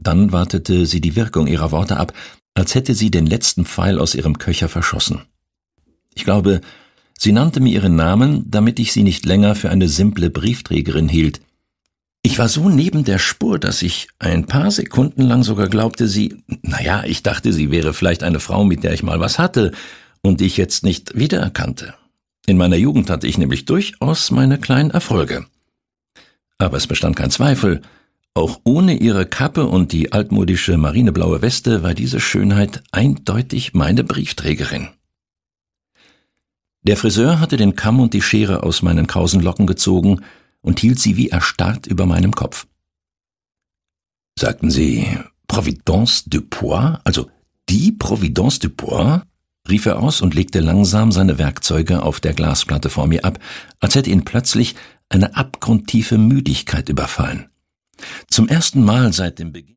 Dann wartete sie die Wirkung ihrer Worte ab, als hätte sie den letzten Pfeil aus ihrem Köcher verschossen. Ich glaube, sie nannte mir ihren Namen, damit ich sie nicht länger für eine simple Briefträgerin hielt. Ich war so neben der Spur, dass ich ein paar Sekunden lang sogar glaubte, ich dachte, sie wäre vielleicht eine Frau, mit der ich mal was hatte und die ich jetzt nicht wiedererkannte. In meiner Jugend hatte ich nämlich durchaus meine kleinen Erfolge. Aber es bestand kein Zweifel, auch ohne ihre Kappe und die altmodische marineblaue Weste war diese Schönheit eindeutig meine Briefträgerin. Der Friseur hatte den Kamm und die Schere aus meinen krausen Locken gezogen und hielt sie wie erstarrt über meinem Kopf. »Sagten Sie Providence du Pois, also die Providence du Pois?« rief er aus und legte langsam seine Werkzeuge auf der Glasplatte vor mir ab, als hätte ihn plötzlich eine abgrundtiefe Müdigkeit überfallen. Zum ersten Mal seit dem Beginn